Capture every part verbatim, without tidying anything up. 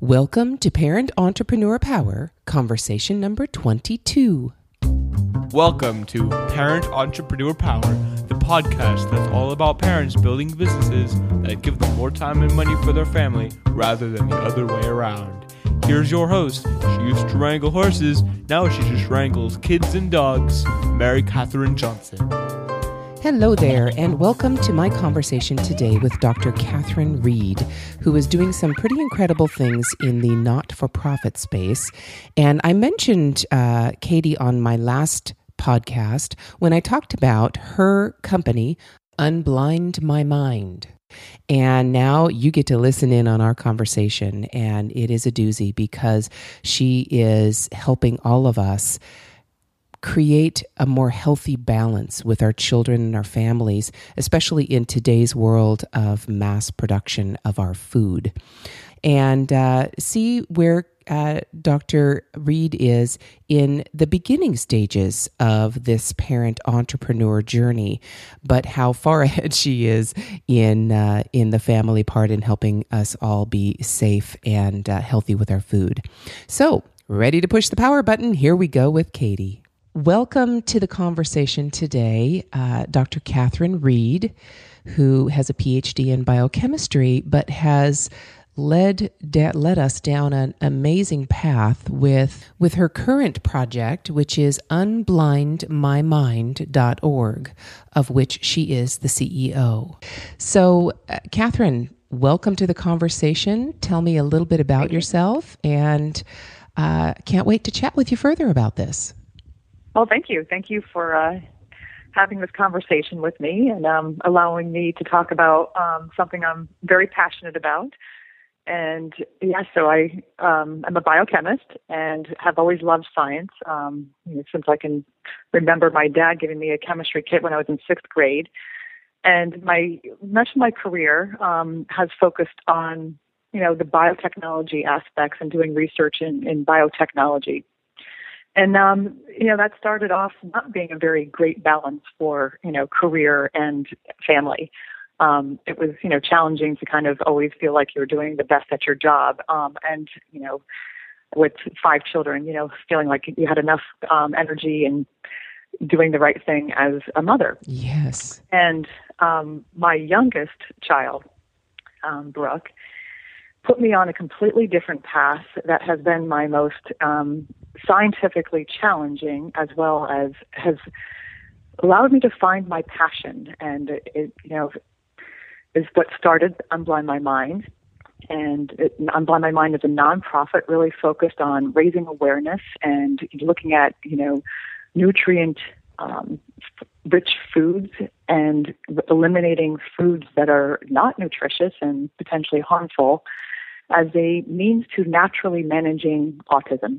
Welcome to Parent Entrepreneur Power, conversation number twenty-two. Welcome to Parent Entrepreneur Power, the podcast that's all about parents building businesses that give them more time and money for their family rather than the other way around. Here's your host. She used to wrangle horses, now she just wrangles kids and dogs, Mary Catherine Johnson. Hello there, and welcome to my conversation today with Doctor Catherine Reed, who is doing some pretty incredible things in the not-for-profit space. And I mentioned uh, Katie on my last podcast when I talked about her company, Unblind My Mind. And now you get to listen in on our conversation, and it is a doozy because she is helping all of us create a more healthy balance with our children and our families, especially in today's world of mass production of our food. And uh, see where uh, Doctor Reed is in the beginning stages of this parent entrepreneur journey, but how far ahead she is in uh, in the family part and helping us all be safe and uh, healthy with our food. So, ready to push the power button? Here we go with Katie. Welcome to the conversation today, uh, Doctor Catherine Reed, who has a P H D in biochemistry, but has led da- led us down an amazing path with with her current project, which is unblind my mind dot org, of which she is the C E O. So, uh, Catherine, welcome to the conversation. Tell me a little bit about yourself, and uh, can't wait to chat with you further about this. Well, thank you. Thank you for uh, having this conversation with me and um, allowing me to talk about um, something I'm very passionate about. And yeah, so I, um, I'm a biochemist and have always loved science um, you know, since I can remember my dad giving me a chemistry kit when I was in sixth grade. And my much of my career um, has focused on, you know, the biotechnology aspects and doing research in, in biotechnology. And, um, you know, that started off not being a very great balance for, you know, career and family. Um, it was, you know, challenging to kind of always feel like you're doing the best at your job. Um, and, you know, with five children, you know, feeling like you had enough um, energy and doing the right thing as a mother. Yes. And um, my youngest child, um, Brooke, put me on a completely different path that has been my most um, scientifically challenging, as well as has allowed me to find my passion. And it, it you know, is what started Unblind My Mind. And it, Unblind My Mind is a nonprofit really focused on raising awareness and looking at, you know, nutrient um, rich foods and eliminating foods that are not nutritious and potentially harmful as a means to naturally managing autism.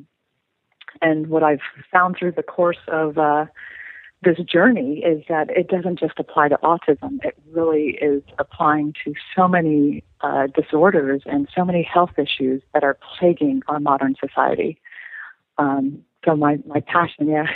And what I've found through the course of uh, this journey is that it doesn't just apply to autism. It really is applying to so many uh, disorders and so many health issues that are plaguing our modern society. Um, so my, my passion, yeah,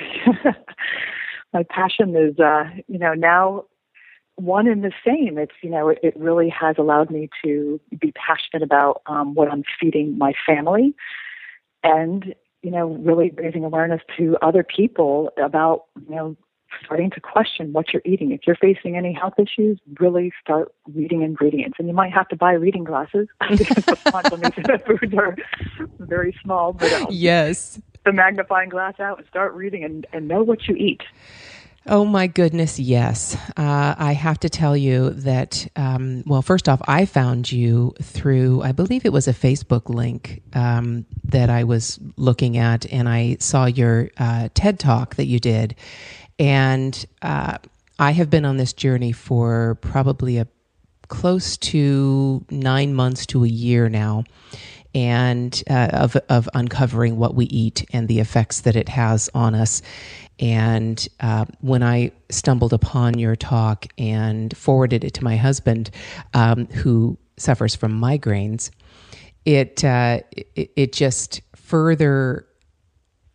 my passion is, uh, you know, now one and the same. It's, you know, it, it really has allowed me to be passionate about um, what I'm feeding my family and, you know, really raising awareness to other people about, you know, starting to question what you're eating. If you're facing any health issues, really start reading ingredients. And you might have to buy reading glasses because the quantities of the foods are very small. But um, yes, the magnifying glass out and start reading and, and know what you eat. Oh my goodness, yes. Uh, I have to tell you that, um, well, first off, I found you through, I believe it was a Facebook link um, that I was looking at, and I saw your uh, TED Talk that you did. And uh, I have been on this journey for probably a close to nine months to a year now, and uh, of of uncovering what we eat and the effects that it has on us. And uh, when I stumbled upon your talk and forwarded it to my husband, um, who suffers from migraines, it, uh, it it just further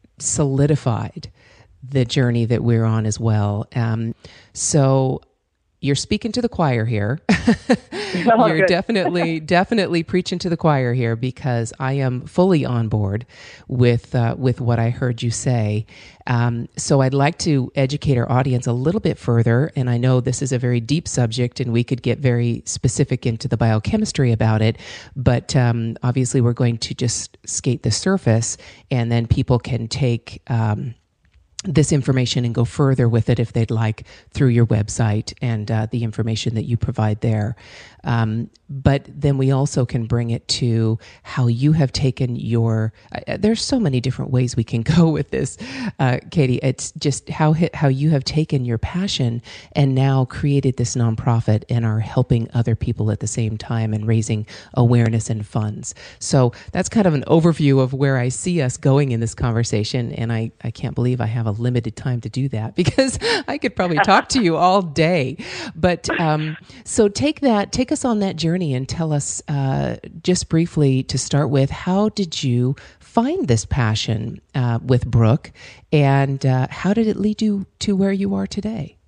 solidified the journey that we're on as well. Um, so you're speaking to the choir here. Oh, You're good. definitely, definitely preaching to the choir here, because I am fully on board with uh, with what I heard you say. Um, so I'd like to educate our audience a little bit further. And I know this is a very deep subject, and we could get very specific into the biochemistry about it. But um, obviously, we're going to just skate the surface, and then people can take Um, this information and go further with it if they'd like through your website and uh, the information that you provide there. Um, but then we also can bring it to how you have taken your, uh, there's so many different ways we can go with this, uh, Katie. It's just how how you have taken your passion and now created this nonprofit and are helping other people at the same time and raising awareness and funds. So that's kind of an overview of where I see us going in this conversation. And I, I can't believe I have a limited time to do that, because I could probably talk to you all day. But um, so take that, take us on that journey and tell us uh, just briefly to start with, how did you find this passion uh, with Brooke, and uh, how did it lead you to where you are today?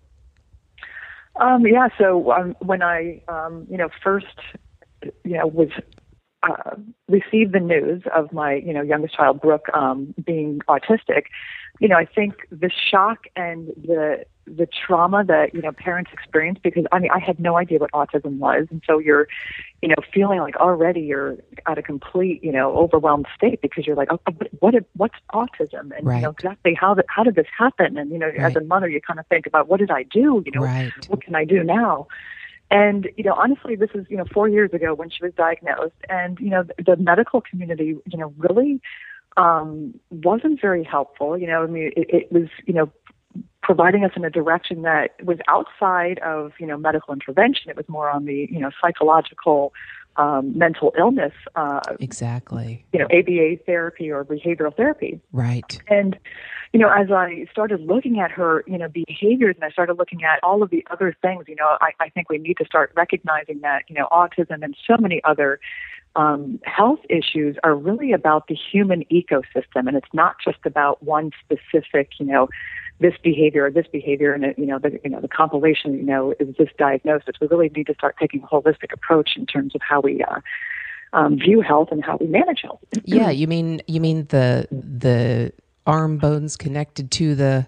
Um, yeah, so um, when I, um, you know, first, you know, was uh, received the news of my, you know, youngest child, Brooke, um, being autistic, you know, I think the shock and the the trauma that, you know, parents experience, because I mean, I had no idea what autism was. And so you're, you know, feeling like already you're at a complete, you know, overwhelmed state, because you're like, oh, what, what's autism? And, right. you know, exactly how, the, how did this happen? And, you know, right. as a mother, you kind of think about, what did I do? You know, right. what can I do now? And, you know, honestly, this is, you know, four years ago when she was diagnosed. And, you know, the, the medical community, you know, really um, wasn't very helpful. You know, I mean, it, it was, you know, providing us in a direction that was outside of, you know, medical intervention. It was more on the, you know, psychological, um, mental illness. Uh, exactly. You know, A B A therapy or behavioral therapy. Right. And, you know, as I started looking at her, you know, behaviors, and I started looking at all of the other things, you know, I, I think we need to start recognizing that, you know, autism and so many other um, health issues are really about the human ecosystem. And it's not just about one specific, you know, this behavior or this behavior, and you know, the you know the compilation, you know, is this diagnosis. We really need to start taking a holistic approach in terms of how we uh, um, view health and how we manage health. Yeah, you mean you mean the the arm bones connected to the,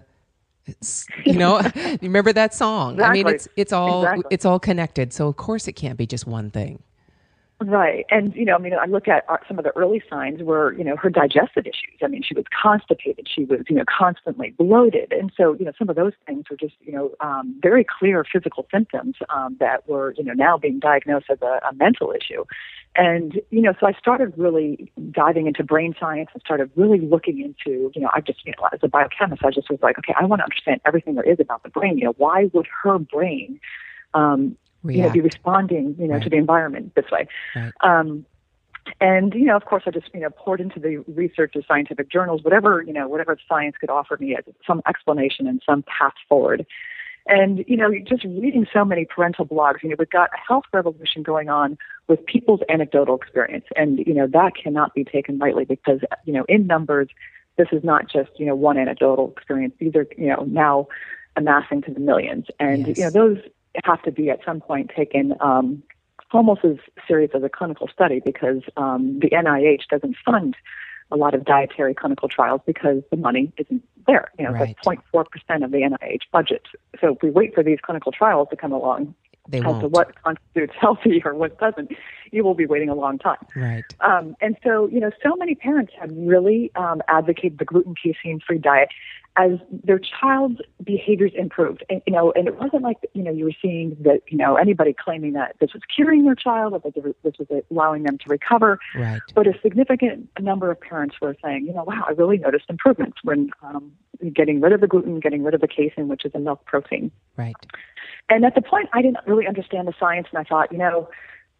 you know, you remember that song? Exactly. I mean, it's it's all exactly. it's all connected. So of course it can't be just one thing. Right. And, you know, I mean, I look at some of the early signs were, you know, her digestive issues. I mean, she was constipated. She was, you know, constantly bloated. And so, you know, some of those things were just, you know, um, very clear physical symptoms um, that were, you know, now being diagnosed as a, a mental issue. And, you know, so I started really diving into brain science and started really looking into, you know, I just, you know, as a biochemist, I just was like, okay, I want to understand everything there is about the brain. You know, why would her brain, um, React. you know, be responding, you know, right. to the environment this way. Right. Um, and, you know, of course, I just, you know, poured into the research of scientific journals, whatever, you know, whatever science could offer me as some explanation and some path forward. And, you know, just reading so many parental blogs, you know, we've got a health revolution going on with people's anecdotal experience. And, you know, that cannot be taken lightly because, you know, in numbers, this is not just, you know, one anecdotal experience. These are, you know, now amassing to the millions. And, yes. you know, those have to be at some point taken um, almost as serious as a clinical study, because um, the N I H doesn't fund a lot of dietary clinical trials because the money isn't there. You know, right. it's like zero point four percent of the N I H budget. So if we wait for these clinical trials to come along they as won't. to what constitutes healthy or what doesn't, you will be waiting a long time. Right. Um, and so, you know, so many parents have really um, advocated the gluten casein-free diet as their child's behaviors improved. And, you know, and it wasn't like, you know, you were seeing that, you know, anybody claiming that this was curing their child or that this was allowing them to recover. Right. But a significant number of parents were saying, you know, wow, I really noticed improvements when um, getting rid of the gluten, getting rid of the casein, which is a milk protein. Right. And at the point, I didn't really understand the science, and I thought, you know,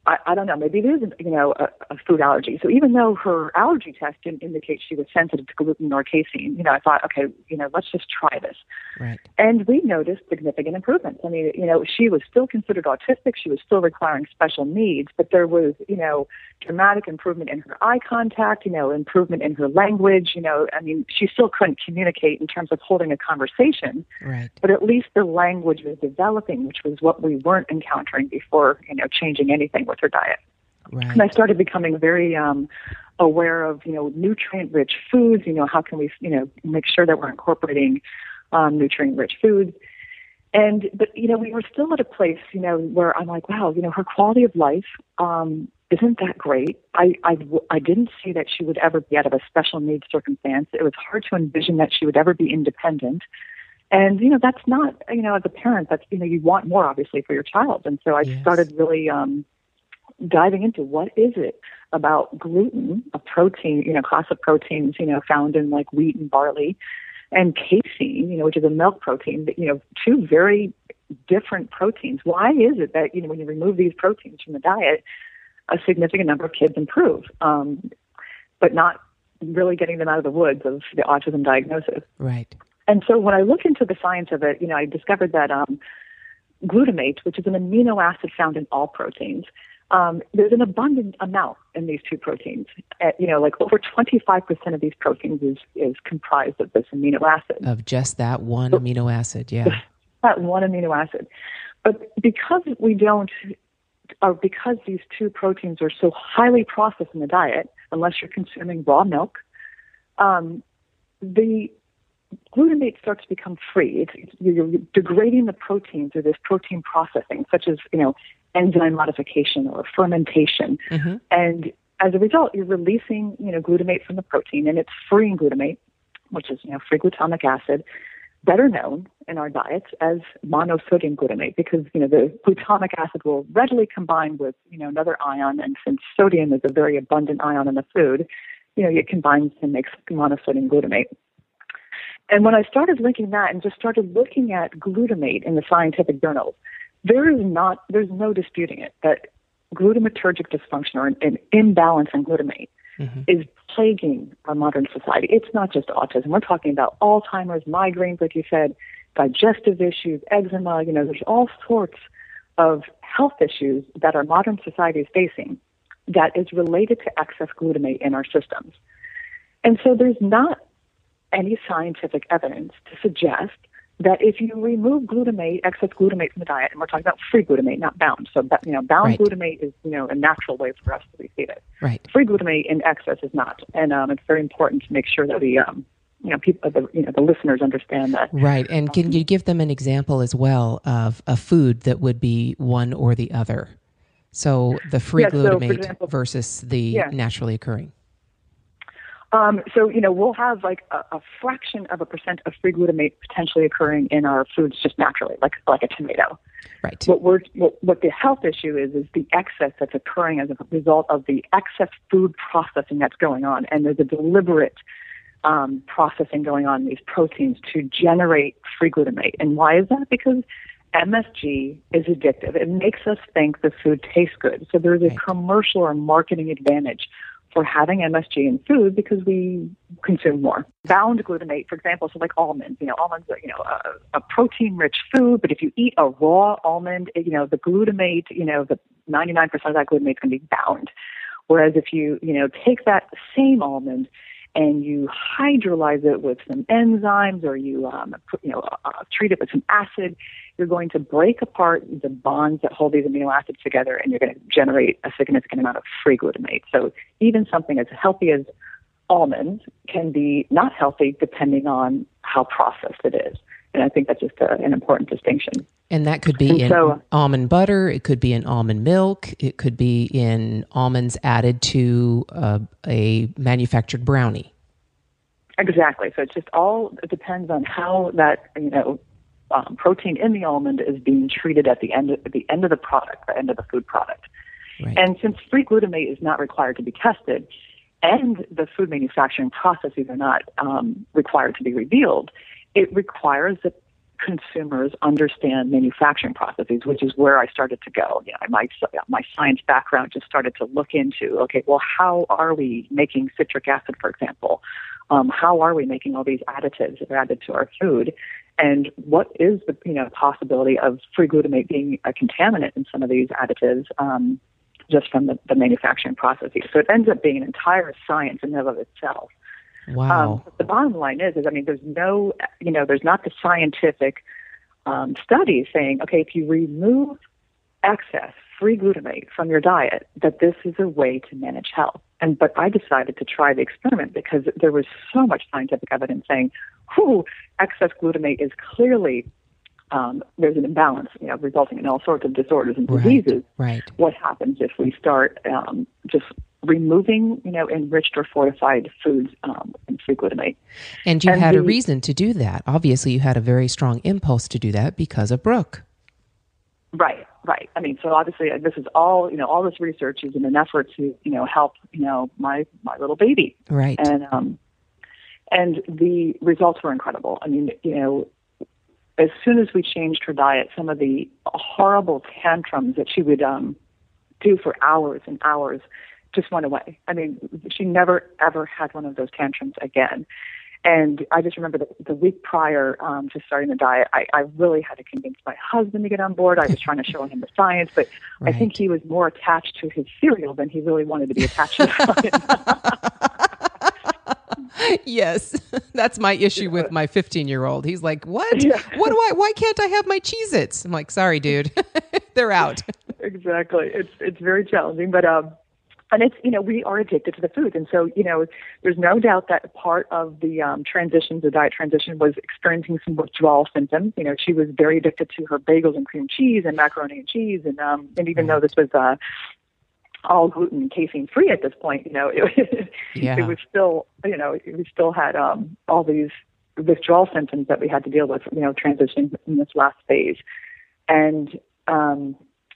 I, I don't know, maybe it is, you know, a, a food allergy. So even though her allergy test didn't indicate she was sensitive to gluten or casein, you know, I thought, okay, you know, let's just try this. Right. And we noticed significant improvements. I mean, you know, she was still considered autistic. She was still requiring special needs, but there was, you know, dramatic improvement in her eye contact, you know, improvement in her language. You know, I mean, she still couldn't communicate in terms of holding a conversation, right. but at least the language was developing, which was what we weren't encountering before, you know, changing anything with her diet. Right. And I started becoming very um, aware of, you know, nutrient-rich foods. You know, how can we, you know, make sure that we're incorporating um, nutrient-rich foods? And, but, you know, we were still at a place, you know, where I'm like, wow, you know, her quality of life um, isn't that great. I, I, I didn't see that she would ever be out of a special needs circumstance. It was hard to envision that she would ever be independent. And, you know, that's not, you know, as a parent, that's, you know, you want more, obviously, for your child. And so I Yes. started really um, diving into what is it about gluten, a protein, you know, class of proteins, you know, found in like wheat and barley, and casein, you know, which is a milk protein, you know, two very different proteins. Why is it that, you know, when you remove these proteins from the diet, a significant number of kids improve, um, but not really getting them out of the woods of the autism diagnosis? Right. And so when I look into the science of it, you know, I discovered that um, glutamate, which is an amino acid found in all proteins, um, there's an abundant amount in these two proteins. Uh, you know, like over twenty-five percent of these proteins is, is comprised of this amino acid. Of just that one amino acid, yeah. That one amino acid. But because we don't, or because these two proteins are so highly processed in the diet, unless you're consuming raw milk, um, the glutamate starts to become free. It's, it's, you're degrading the protein through this protein processing, such as, you know, enzyme modification or fermentation. Mm-hmm. And as a result, you're releasing, you know, glutamate from the protein, and it's freeing glutamate, which is, you know, free glutamic acid, better known in our diets as monosodium glutamate, because, you know, the glutamic acid will readily combine with, you know, another ion. And since sodium is a very abundant ion in the food, you know, it combines and makes monosodium glutamate. And when I started linking that and just started looking at glutamate in the scientific journals, there is not, there's no disputing it, that glutamatergic dysfunction or an, an imbalance in glutamate mm-hmm. is plaguing our modern society. It's not just autism. We're talking about Alzheimer's, migraines, like you said, digestive issues, eczema. You know, there's all sorts of health issues that our modern society is facing that is related to excess glutamate in our systems. And so there's not any scientific evidence to suggest that if you remove glutamate, excess glutamate from the diet, and we're talking about free glutamate, not bound. So, you know, bound right. glutamate is, you know, a natural way for us to receive it. Right. Free glutamate in excess is not, and um, it's very important to make sure that we, um, you know, people, the, you know, the listeners understand that. Right. And can you give them an example as well of a food that would be one or the other? So the free yeah, glutamate so example, versus the yeah. naturally occurring. Um, so, you know, we'll have like a, a fraction of a percent of free glutamate potentially occurring in our foods just naturally, like like a tomato. Right. What we're what, what the health issue is is the excess that's occurring as a result of the excess food processing that's going on, and there's a deliberate um, processing going on in these proteins to generate free glutamate. And why is that? Because M S G is addictive. It makes us think the food tastes good. So there's a right. commercial or marketing advantage for having M S G in food because we consume more. Bound glutamate, for example, so like almonds. You know, almonds are, you know, a, a protein-rich food, but if you eat a raw almond, you know, the glutamate, you know, the ninety-nine percent of that glutamate is going to be bound. Whereas if you, you know, take that same almond and you hydrolyze it with some enzymes or you, um, put, you know, uh, treat it with some acid, you're going to break apart the bonds that hold these amino acids together, and you're going to generate a significant amount of free glutamate. So even something as healthy as almonds can be not healthy depending on how processed it is. And I think that's just a, an important distinction. And that could be and in so, almond butter, it could be in almond milk, it could be in almonds added to uh, a manufactured brownie. Exactly. So it's just all, it depends on how that, you know, um, protein in the almond is being treated at the end of, at the end of the product, the end of the food product. Right. And since free glutamate is not required to be tested, and the food manufacturing processes are not um, required to be revealed, it requires that consumers understand manufacturing processes, which is where I started to go. You know, my my science background just started to look into, okay, well, how are we making citric acid, for example? Um, how are we making all these additives that are added to our food? And what is the you know possibility of free glutamate being a contaminant in some of these additives um, just from the, the manufacturing processes? So it ends up being an entire science in and of itself. Wow. Um, but the bottom line is, is, I mean, there's no, you know, there's not the scientific um, study saying, okay, if you remove excess free glutamate from your diet, that this is a way to manage health. And but I decided to try the experiment because there was so much scientific evidence saying, whew, excess glutamate is clearly um, there's an imbalance, you know, resulting in all sorts of disorders and diseases. Right. Right. What happens if we start um, just removing, you know, enriched or fortified foods um, and free glutamate? And you and had the, a reason to do that. Obviously, you had a very strong impulse to do that because of Brooke. Right, right. I mean, so obviously this is all, you know, all this research is in an effort to, you know, help, you know, my, my little baby. Right. And, um, and the results were incredible. I mean, you know, as soon as we changed her diet, some of the horrible tantrums that she would um, do for hours and hours just went away. I mean, she never, ever had one of those tantrums again. And I just remember the, the week prior um, to starting the diet, I, I really had to convince my husband to get on board. I was trying to show him the science, but right. I think he was more attached to his cereal than he really wanted to be attached to the science. Yes, that's my issue with my fifteen-year-old. He's like, what? Yeah. What do I, why can't I have my Cheez-Its? I'm like, sorry, dude. They're out. Exactly. It's it's very challenging, but um, and it's, you know, we are addicted to the food. And so, you know, there's no doubt that part of the um, transition, the diet transition, was experiencing some withdrawal symptoms. You know, she was very addicted to her bagels and cream cheese and macaroni and cheese. And um, and even though this was uh, all gluten and casein free at this point, you know, it, yeah. it was still, you know, we still had um, all these withdrawal symptoms that we had to deal with, you know, transitioning in this last phase. And, um,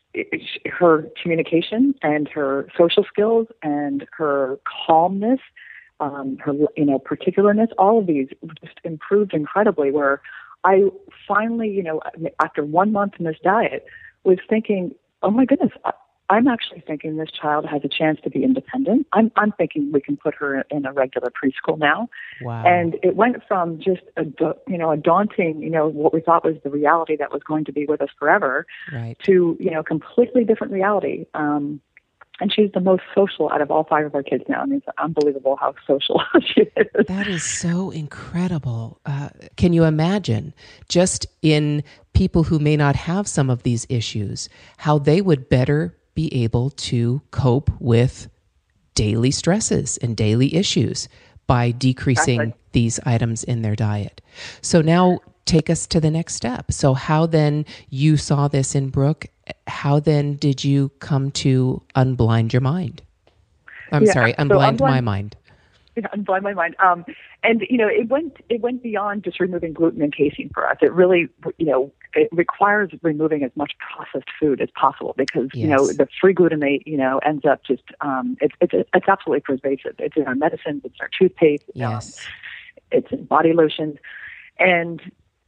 her communication and her social skills and her calmness, um, her, you know, particularness, all of these just improved incredibly, where I finally, you know, after one month in this diet was thinking, oh my goodness, I, I'm actually thinking this child has a chance to be independent. I'm, I'm thinking we can put her in a regular preschool now. Wow. And it went from just a, you know, a daunting, you know, what we thought was the reality that was going to be with us forever, right. to, you know, completely different reality. Um, and she's the most social out of all five of our kids now. I mean, it's unbelievable how social she is. That is so incredible. Uh, can you imagine, just in people who may not have some of these issues, how they would better be able to cope with daily stresses and daily issues by decreasing exactly. these items in their diet? So now take us to the next step. So how then, you saw this in Brooke, how then did you come to unblind your mind? I'm yeah, sorry, unblind so my mind. Yeah, unblind my mind. Um, and, you know, it went it went beyond just removing gluten and casein for us. It really, you know, it requires removing as much processed food as possible because, yes. you know, the free glutamate, you know, ends up just, um, it's, it's, it's absolutely pervasive. It's in our medicines, it's in our toothpaste, yes. um, it's in body lotions. And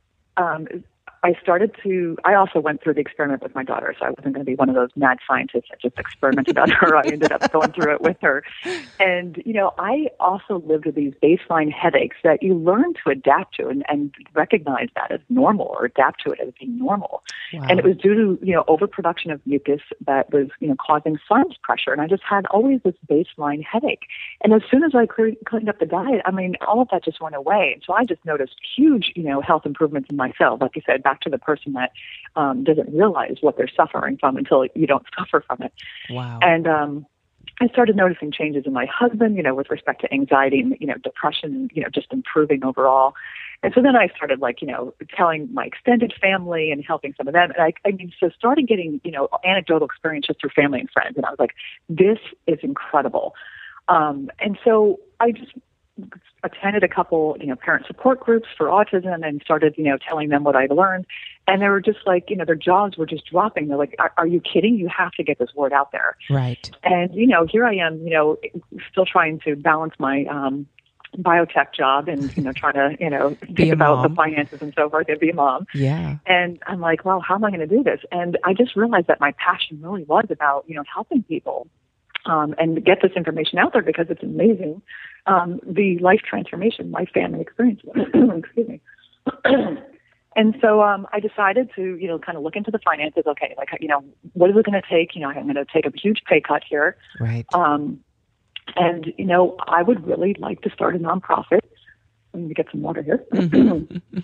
um, I started to, I also went through the experiment with my daughter, so I wasn't going to be one of those mad scientists that just experimented on her. I ended up going through it with her. And, you know, I also lived with these baseline headaches that you learn to adapt to and, and recognize that as normal or adapt to it as being normal. Wow. And it was due to, you know, overproduction of mucus that was, you know, causing sinus pressure. And I just had always this baseline headache. And as soon as I cleared, cleaned up the diet, I mean, all of that just went away. And so I just noticed huge, you know, health improvements in myself. Like you said, back to the person that um, doesn't realize what they're suffering from until you don't suffer from it. Wow. And um, I started noticing changes in my husband, you know, with respect to anxiety and, you know, depression, you know, just improving overall. And so then I started, like, you know, telling my extended family and helping some of them. And I, I mean, so started getting, you know, anecdotal experience just through family and friends. And I was like, this is incredible. Um, and so I just attended a couple, you know, parent support groups for autism and started, you know, telling them what I'd learned. And they were just like, you know, their jaws were just dropping. They're like, are, are you kidding? You have to get this word out there. Right. And, you know, here I am, you know, still trying to balance my, um, biotech job and, you know, trying to, you know, Be think a about the mom. finances and so forth and be a mom. Yeah. And I'm like, well, how am I going to do this? And I just realized that my passion really was about, you know, helping people um, and get this information out there because it's amazing. Um, the life transformation my family experienced. Excuse me. And so um, I decided to, you know, kind of look into the finances. Okay, like, you know, what is it going to take? You know, I'm going to take a huge pay cut here. Right. Um, and, you know, I would really like to start a nonprofit. Let me get some water here. Mm-hmm.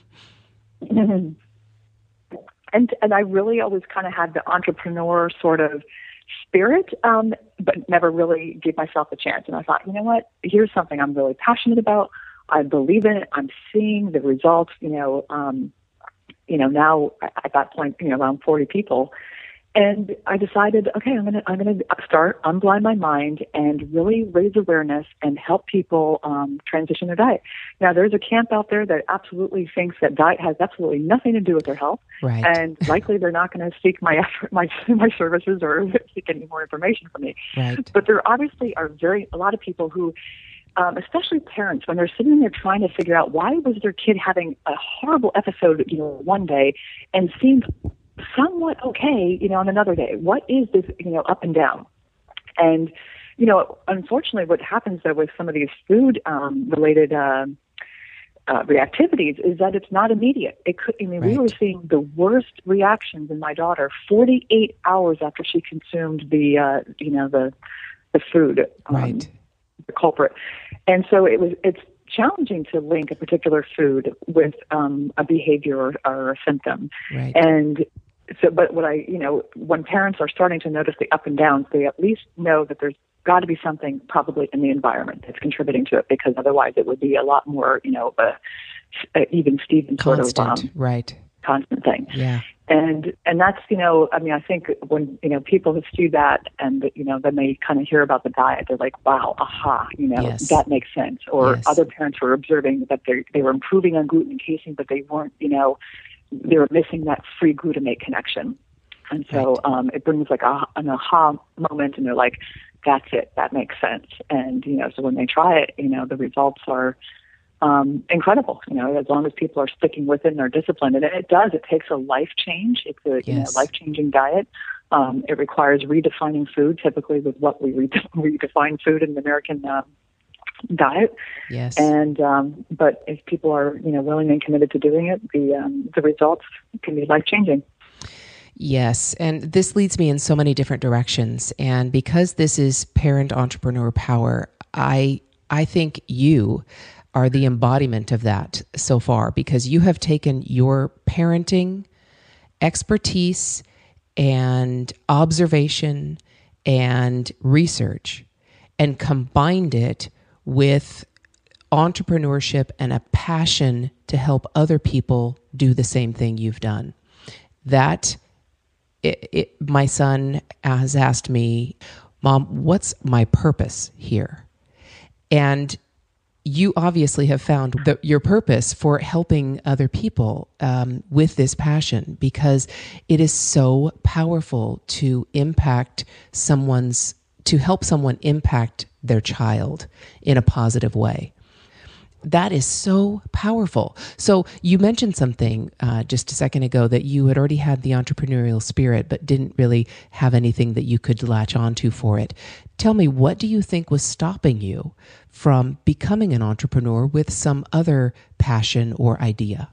and and I really always kind of had the entrepreneur sort of spirit, um, but never really gave myself a chance. And I thought, you know what? Here's something I'm really passionate about. I believe in it. I'm seeing the results, you know, um, you know, now at that point, you know, around forty people. And I decided, okay, I'm going to, I'm going to start Unblind My Mind and really raise awareness and help people um, transition their diet. Now, there's a camp out there that absolutely thinks that diet has absolutely nothing to do with their health. Right. And likely they're not going to seek my effort, my, my services or seek any more information from me. Right. But there obviously are very, a lot of people who, Um, especially parents, when they're sitting there trying to figure out why was their kid having a horrible episode, you know, one day and seemed somewhat okay, you know, on another day. What is this, you know, up and down? And, you know, unfortunately, what happens though with some of these food um, related uh, uh, reactivities is that it's not immediate. It could, I mean, Right. we were seeing the worst reactions in my daughter forty-eight hours after she consumed the, uh, you know, the the food. Um, Right. the culprit. And so it was, it's challenging to link a particular food with um, a behavior or, or a symptom. Right. And so, but what I, you know, when parents are starting to notice the up and downs, they at least know that there's got to be something probably in the environment that's contributing to it, because otherwise it would be a lot more, you know, uh, uh, even Steven sort of Constant. um, Right. constant thing. Yeah. And and that's, you know, I mean, I think when, you know, people have see that and, you know, then they kind of hear about the diet, they're like, wow, aha, you know, Yes. that makes sense. Or Yes. other parents were observing that they they were improving on gluten and casein, but they weren't, you know, they were missing that free glutamate connection. And so Right. um, it brings like a, an aha moment, and they're like, that's it, that makes sense. And, you know, so when they try it, you know, the results are Um, incredible, you know, as long as people are sticking within their discipline. And it does, it takes a life change. It's a you know, Yes. life-changing diet. Um, it requires redefining food, typically with what we re- redefine food in the American uh, diet. Yes. And, um, but if people are, you know, willing and committed to doing it, the, um, the results can be life-changing. Yes, and this leads me in so many different directions. And because this is Parent Entrepreneur Power, I I think you are the embodiment of that so far, because you have taken your parenting expertise and observation and research and combined it with entrepreneurship and a passion to help other people do the same thing you've done. That It, it, my son has asked me, Mom, what's my purpose here? And you obviously have found the, your purpose for helping other people um, with this passion, because it is so powerful to impact someone's, to help someone impact their child in a positive way. That is so powerful. So you mentioned something uh, just a second ago, that you had already had the entrepreneurial spirit, but didn't really have anything that you could latch onto for it. Tell me, what do you think was stopping you from becoming an entrepreneur with some other passion or idea?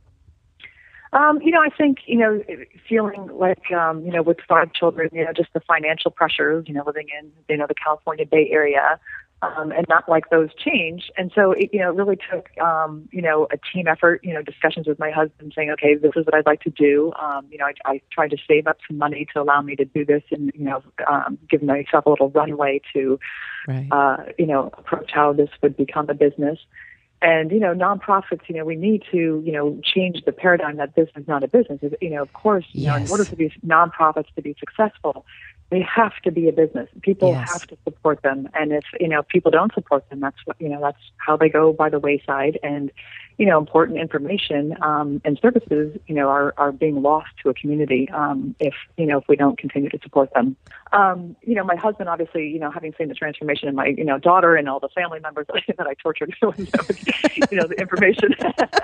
Um, you know, I think, you know, feeling like, um, you know, with five children, you know, just the financial pressures, you know, living in, you know, the California Bay Area, um, and not like those change. And so, it, you know, it really took, um, you know, a team effort, you know, discussions with my husband saying, okay, this is what I'd like to do. Um, you know, I, I tried to save up some money to allow me to do this and, you know, um, give myself a little runway to, Right. uh, you know, approach how this would become a business. And, you know, nonprofits, you know, we need to, you know, change the paradigm that this is not a business. You know, of course, you know, in Yes. order for these nonprofits to be successful, they have to be a business. People Yes. have to support them. And if, you know, people don't support them, that's what, you know, that's how they go by the wayside. And, you know, important information um, and services, you know, are, are being lost to a community um, if, you know, if we don't continue to support them. Um, you know, my husband, obviously, you know, having seen the transformation in my, you know, daughter and all the family members that I tortured, you know, the information.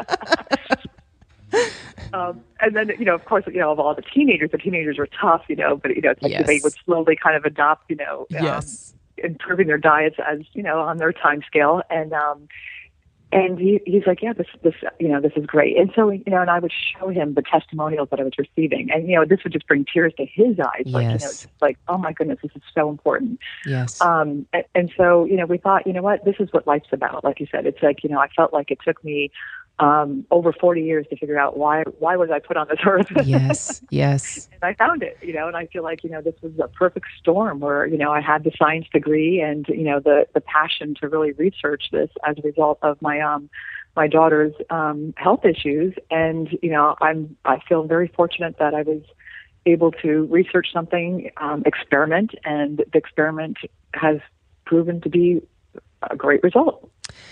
Um, and then, you know, of course, you know, of all the teenagers, the teenagers were tough, you know, but, you know, it's like yes. they would slowly kind of adopt, you know, um, yes. improving their diets as, you know, on their time scale. And, um, and he, he's like, yeah, this, this, you know, this is great. And so, you know, and I would show him the testimonials that I was receiving. And, you know, this would just bring tears to his eyes. Like, yes. you know, it's like, oh my goodness, this is so important. Yes. Um, and, and so, you know, we thought, you know what, this is what life's about. Like you said, it's like, you know, I felt like it took me Um, over forty years to figure out why why was I put on this earth. Yes, yes. And I found it, you know, and I feel like, you know, this was a perfect storm where, you know, I had the science degree and, you know, the, the passion to really research this as a result of my um my daughter's um health issues. And, you know, I'm I feel very fortunate that I was able to research something, um, experiment, and the experiment has proven to be a great result.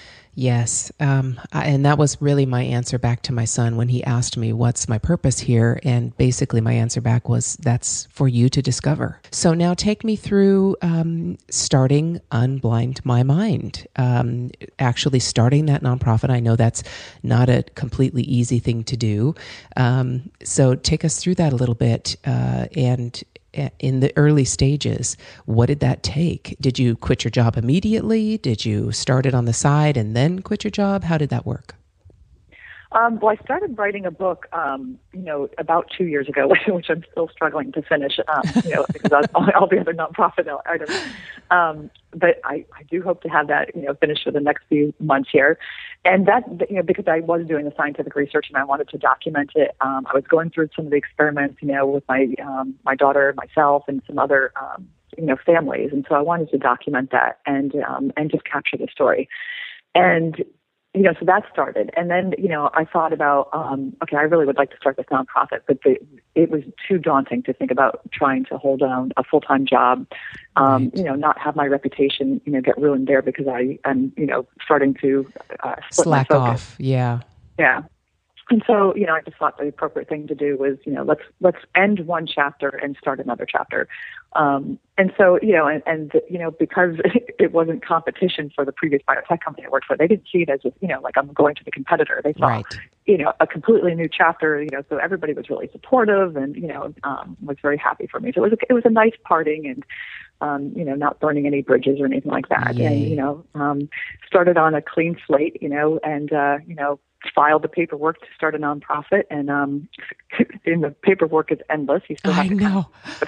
Yes. Um, I- and that was really my answer back to my son when he asked me, what's my purpose here? And basically my answer back was, that's for you to discover. So now take me through um, starting Unblind My Mind, um, actually starting that nonprofit. I know that's not a completely easy thing to do. Um, so take us through that a little bit uh, and in the early stages, what did that take? Did you quit your job immediately? Did you start it on the side and then quit your job? How did that work? Um, well, I started writing a book, um, you know, about two years ago, which I'm still struggling to finish, um, you know, because all, all the other nonprofit items. Um, but I, I do hope to have that, you know, finished for the next few months here. And that, you know, because I was doing the scientific research and I wanted to document it, um, I was going through some of the experiments, you know, with my um, my daughter, myself, and some other, um, you know, families. And so I wanted to document that and um, and just capture the story. And you know, so that started. And then, you know, I thought about, um, okay, I really would like to start this nonprofit, but the, it was too daunting to think about trying to hold down a full-time job, um, right. you know, not have my reputation, you know, get ruined there because I am, you know, starting to uh, split slack my focus. off. Yeah. Yeah. And so, you know, I just thought the appropriate thing to do was, you know, let's let's end one chapter and start another chapter. Um, and so, you know, and, and you know, because it wasn't competition for the previous biotech company I worked for, they didn't see it as, you know, like I'm going to the competitor. They saw, right. you know, a completely new chapter. You know, so everybody was really supportive and, you know, um, was very happy for me. So it was a, it was a nice parting and. Um, you know, not burning any bridges or anything like that. Yay. And, you know, um, started on a clean slate, you know, and, uh, you know, filed the paperwork to start a nonprofit. And, um, and the paperwork is endless. You still have I to know.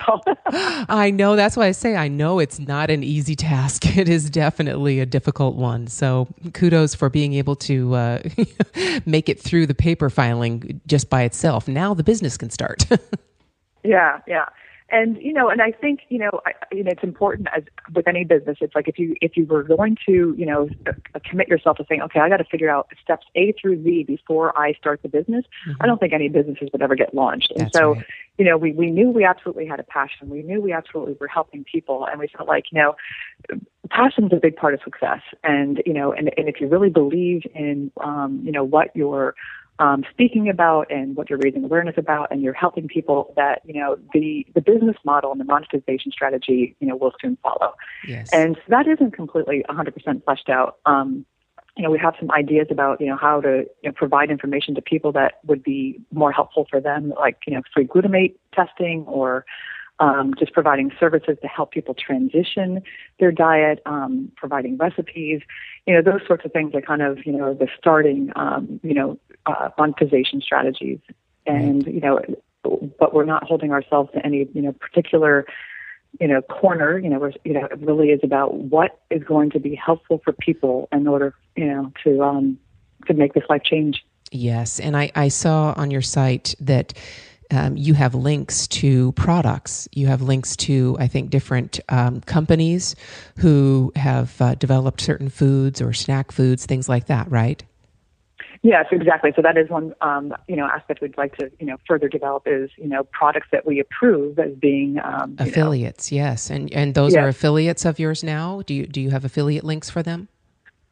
I know. That's why I say I know it's not an easy task. It is definitely a difficult one. So kudos for being able to uh, make it through the paper filing just by itself. Now the business can start. yeah, yeah. And, you know, and I think, you know, I, you know, it's important as with any business. It's like if you if you were going to, you know, commit yourself to saying, okay, I got to figure out steps A through Z before I start the business. Mm-hmm. I don't think any businesses would ever get launched. And That's so, right. you know, we, we knew we absolutely had a passion. We knew we absolutely were helping people. And we felt like, you know, passion is a big part of success. And, you know, and, and if you really believe in, um, you know, what you're Um, speaking about and what you're raising awareness about, and you're helping people, that, you know, the, the business model and the monetization strategy, you know, will soon follow. Yes. And so that isn't completely one hundred percent fleshed out. Um, you know, we have some ideas about, you know, how to you know, provide information to people that would be more helpful for them, like, you know, free glutamate testing or um, just providing services to help people transition their diet, um, providing recipes, you know, those sorts of things are kind of, you know, the starting, um, you know, uh, monetization strategies. And, you know, but we're not holding ourselves to any, you know, particular, you know, corner. You know, we're, you know, it really is about what is going to be helpful for people in order, you know, to, um, to make this life change. Yes. And I, I saw on your site that Um, you have links to products. You have links to, I think, different um, companies who have uh, developed certain foods or snack foods, things like that, right? Yes, exactly. So that is one, um, you know, aspect we'd like to, you know, further develop is, you know, products that we approve as being um, affiliates. You know. Yes, and and those yes. are affiliates of yours now. Do you do you have affiliate links for them?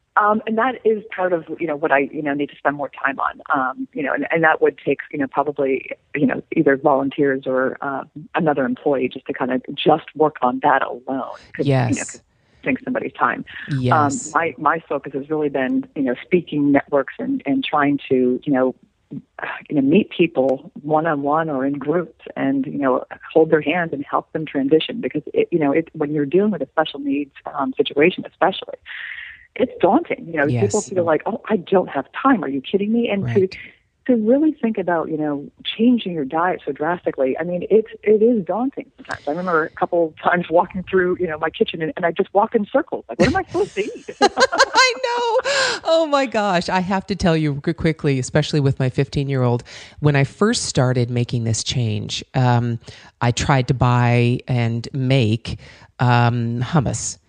Um, and that is part of, you know, what I, you know, need to spend more time on, um, you know, and, and that would take, you know, probably, you know, either volunteers or uh, another employee just to kind of just work on that alone. Yes. You know, 'cause take somebody's time. Yes. Um, my, my focus has really been, you know, speaking networks and, and trying to, you know, you know, meet people one-on-one or in groups and, you know, hold their hand and help them transition because, it, you know, it, when you're dealing with a special needs um, situation, especially, it's daunting. You know, Yes. people feel like, oh, I don't have time. Are you kidding me? And Right. to to really think about, you know, changing your diet so drastically, I mean, it's it is daunting sometimes. I remember a couple times walking through, you know, my kitchen and, and I just walk in circles. Like, what am I supposed to eat? I know. Oh my gosh. I have to tell you quickly, especially with my fifteen-year-old, when I first started making this change, um, I tried to buy and make um, hummus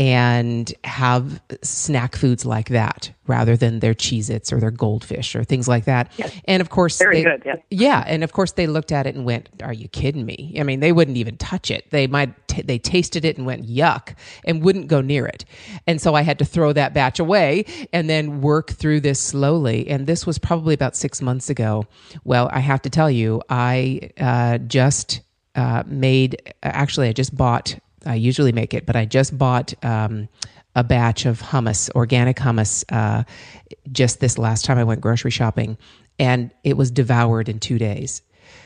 and have snack foods like that rather than their Cheez-Its or their Goldfish or things like that. Yes. And of course, Very they, good, yeah. yeah. And of course they looked at it and went, are you kidding me? I mean, they wouldn't even touch it. They might, t- they tasted it and went, yuck, and wouldn't go near it. And so I had to throw that batch away and then work through this slowly. And this was probably about six months ago. Well, I have to tell you, I uh, just uh, made, actually, I just bought I usually make it, but I just bought um, a batch of hummus, organic hummus, uh, just this last time I went grocery shopping, and it was devoured in two days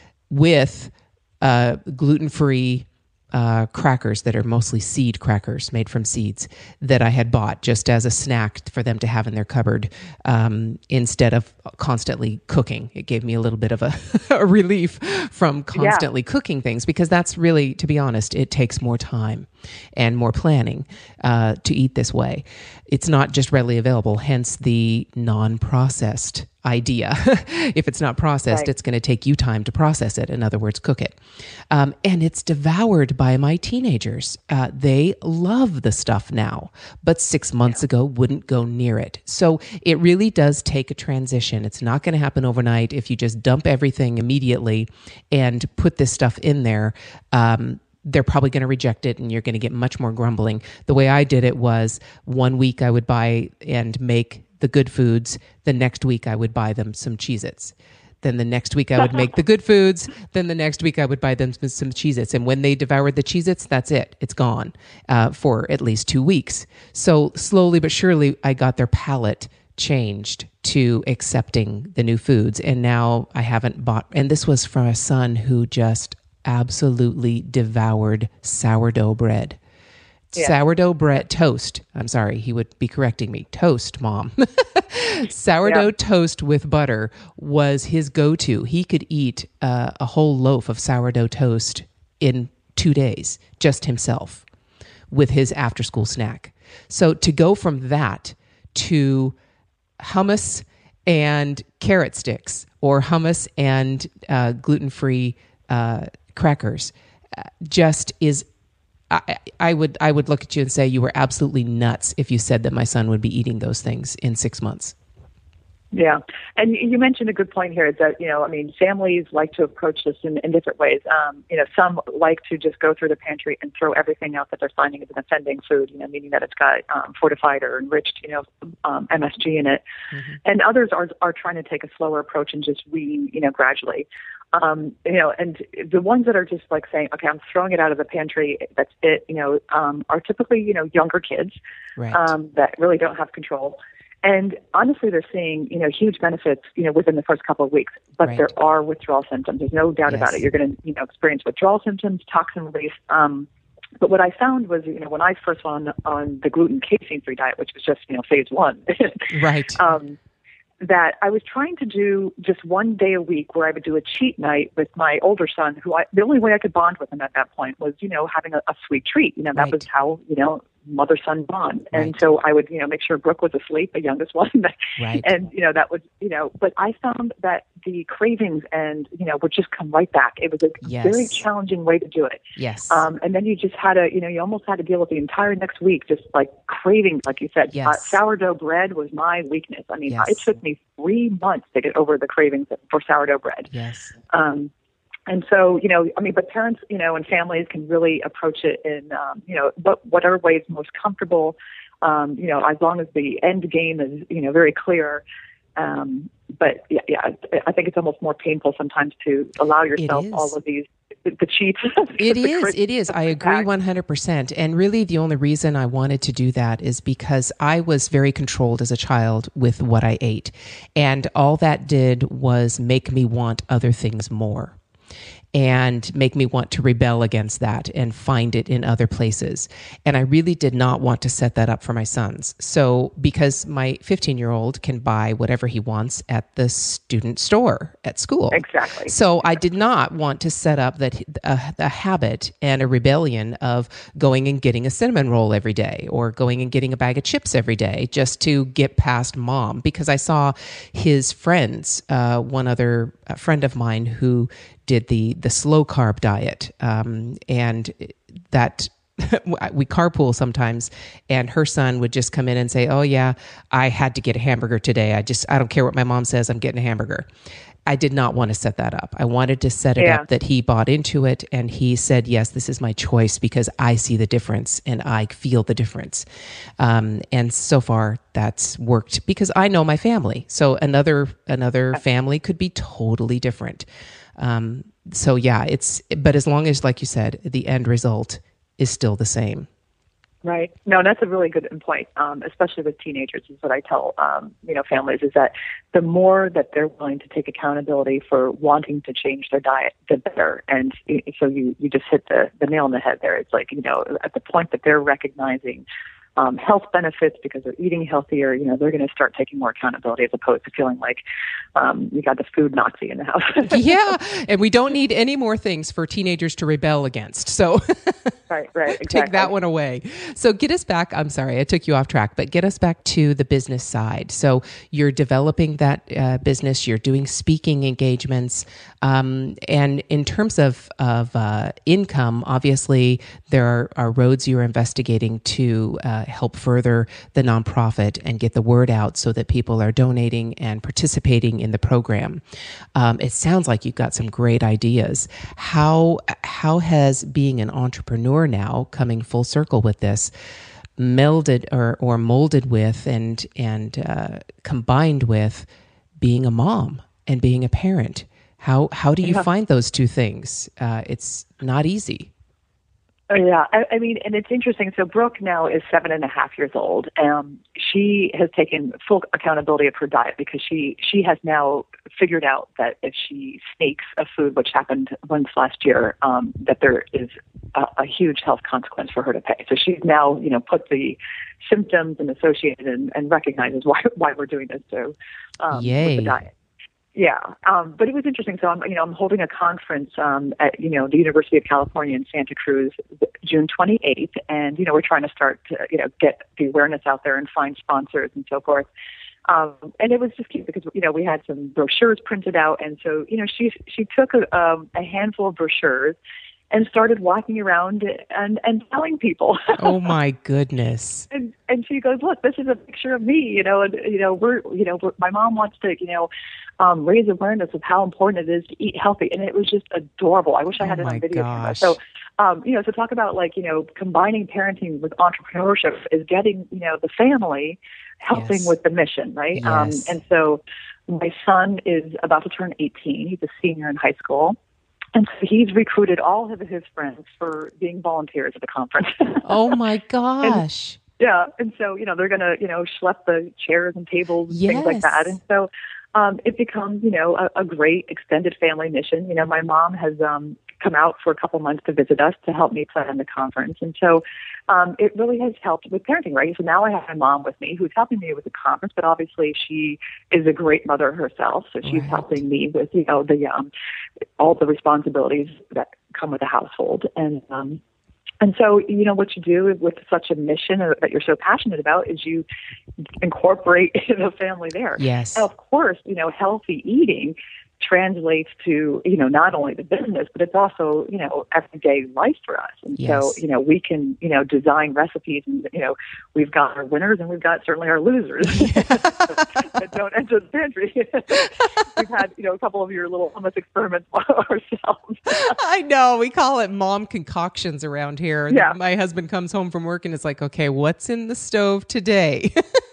with uh, gluten-free uh, crackers that are mostly seed crackers made from seeds that I had bought just as a snack for them to have in their cupboard um, instead of constantly cooking. It gave me a little bit of a, a relief from constantly yeah. cooking things because that's really, to be honest, it takes more time and more planning uh, to eat this way. It's not just readily available, hence the non-processed idea. If it's not processed, right. it's going to take you time to process it. In other words, cook it. Um, and it's devoured by my teenagers. Uh, they love the stuff now, but six months yeah. ago wouldn't go near it. So it really does take a transition. It's not going to happen overnight if you just dump everything immediately and put this stuff in there. Um, they're probably going to reject it and you're going to get much more grumbling. The way I did it was one week I would buy and make the good foods. The next week I would buy them some Cheez-Its. Then the next week I would make the good foods. Then the next week I would buy them some, some Cheez-Its. And when they devoured the Cheez-Its, that's it. It's gone uh, for at least two weeks. So slowly but surely I got their palate changed to accepting the new foods. And now I haven't bought, and this was from a son who just absolutely devoured sourdough bread. Yeah. Sourdough bread toast. I'm sorry, he would be correcting me. Toast, Mom. Sourdough yeah. toast with butter was his go-to. He could eat uh, a whole loaf of sourdough toast in two days, just himself, with his after-school snack. So to go from that to hummus and carrot sticks, or hummus and uh, gluten-free uh, crackers, uh, just is. I, I would I would look at you and say you were absolutely nuts if you said that my son would be eating those things in six months. Yeah. And you mentioned a good point here is that, you know, I mean, families like to approach this in, in different ways. Um, you know, some like to just go through the pantry and throw everything out that they're finding as an offending food, you know, meaning that it's got um, fortified or enriched, you know, um, M S G in it. Mm-hmm. And others are are trying to take a slower approach and just wean, you know, gradually. Um, you know, and the ones that are just like saying, okay, I'm throwing it out of the pantry, that's it, you know, um, are typically, you know, younger kids right. um, that really don't have control. And honestly, they're seeing, you know, huge benefits, you know, within the first couple of weeks. But right. there are withdrawal symptoms. There's no doubt yes. about it. You're going to, you know, experience withdrawal symptoms, toxin release. Um, but what I found was, you know, when I first went on, on the gluten casein-free diet, which was just, you know, phase one. right. Um, that I was trying to do just one day a week where I would do a cheat night with my older son, who I, the only way I could bond with him at that point was, you know, having a, a sweet treat. You know, that right. was how, you know, mother-son bond. And right. so I would, you know, make sure Brooke was asleep, the youngest one. right. And, you know, that was, you know, but I found that the cravings and, you know, would just come right back. It was a yes. very challenging way to do it. Yes. Um, and then you just had to, you know, you almost had to deal with the entire next week, just like cravings, like you said. Yes. Uh, sourdough bread was my weakness. I mean, yes. it took me three months to get over the cravings for sourdough bread. Yes. Um, And so, you know, I mean, but parents, you know, and families can really approach it in, um, you know, what, whatever way is most comfortable. um, you know, as long as the end game is, you know, very clear. Um, but yeah, yeah, I think it's almost more painful sometimes to allow yourself all of these, the cheats. It the is. crit- It is. I agree one hundred percent. And really the only reason I wanted to do that is because I was very controlled as a child with what I ate. And all that did was make me want other things more, and make me want to rebel against that and find it in other places. And I really did not want to set that up for my sons. So because my fifteen-year-old can buy whatever he wants at the student store at school. Exactly. So I did not want to set up that uh, a habit and a rebellion of going and getting a cinnamon roll every day or going and getting a bag of chips every day just to get past mom, because I saw his friends, uh, one other a friend of mine who did the the slow carb diet, um, and that we carpool sometimes, and her son would just come in and say, "Oh yeah, I had to get a hamburger today. I just I don't care what my mom says, I'm getting a hamburger." I did not want to set that up. I wanted to set it Yeah. up that he bought into it and he said, yes, this is my choice because I see the difference and I feel the difference. Um, and so far that's worked because I know my family. So another, another family could be totally different. Um, so yeah, it's, but as long as, like you said, the end result is still the same. Right. No, that's a really good point, um, especially with teenagers, is what I tell, um, you know, families, is that the more that they're willing to take accountability for wanting to change their diet, the better. And so you, you just hit the, the nail on the head there. It's like, you know, at the point that they're recognizing um, health benefits because they're eating healthier, you know, they're going to start taking more accountability as opposed to feeling like um, you got the food Nazi in the house. Yeah. And we don't need any more things for teenagers to rebel against. So right, right, exactly. Take that one away. So get us back. I'm sorry, I took you off track, but get us back to the business side. So you're developing that uh, business, you're doing speaking engagements. Um, and in terms of, of uh, income, obviously there are, are roads you're investigating to uh, help further the nonprofit and get the word out so that people are donating and participating in the program. Um, it sounds like you've got some great ideas. How, how has being an entrepreneur now, coming full circle with this, melded or, or molded with and, and uh, combined with being a mom and being a parent? How, how do you Yeah. find those two things? Uh, it's not easy. Oh, yeah, I, I mean, and it's interesting. So Brooke now is seven and a half years old. Um, she has taken full accountability of her diet because she she has now figured out that if she snakes a food, which happened once last year, um, that there is a, a huge health consequence for her to pay. So she's now, you know, put the symptoms and associated and, and recognizes why why we're doing this too um, Yay. with the diet. Yeah, um, but it was interesting. So I'm, you know, I'm holding a conference um, at, you know, the University of California in Santa Cruz, June twenty-eighth, and you know, we're trying to start to, you know, get the awareness out there and find sponsors and so forth. Um, and it was just cute because you know we had some brochures printed out, and so you know she she took a, um, a handful of brochures and started walking around and, and telling people. Oh my goodness. And and she goes, look, this is a picture of me, you know, and you know, we're, you know, we're, my mom wants to, you know, um, raise awareness of how important it is to eat healthy. And it was just adorable. I wish I had Oh it my on video. gosh. So, um, you know, to talk about like, you know, combining parenting with entrepreneurship is getting, you know, the family helping Yes. with the mission, right? Yes. Um, and so my son is about to turn eighteen. He's a senior in high school. And so he's recruited all of his friends for being volunteers at the conference. Oh my gosh. Yeah. And so, you know, they're going to, you know, schlep the chairs and tables and things like Yes. that. And so um, it becomes, you know, a, a great extended family mission. You know, my mom has um, come out for a couple months to visit us to help me plan the conference. And so um, it really has helped with parenting, right? So now I have my mom with me who's helping me with the conference, but obviously she is a great mother herself. So she's Right. helping me with, you know, the um, all the responsibilities that come with a household. And um, And so, you know, what you do with such a mission that you're so passionate about is you incorporate the family there. Yes. And of course, you know, healthy eating translates to, you know, not only the business, but it's also, you know, everyday life for us. And Yes. so, you know, we can, you know, design recipes and, you know, we've got our winners and we've got certainly our losers. But don't enter the pantry. We've had, you know, a couple of your little hummus experiments ourselves. I know. We call it mom concoctions around here. Yeah. My husband comes home from work and it's like, okay, what's in the stove today?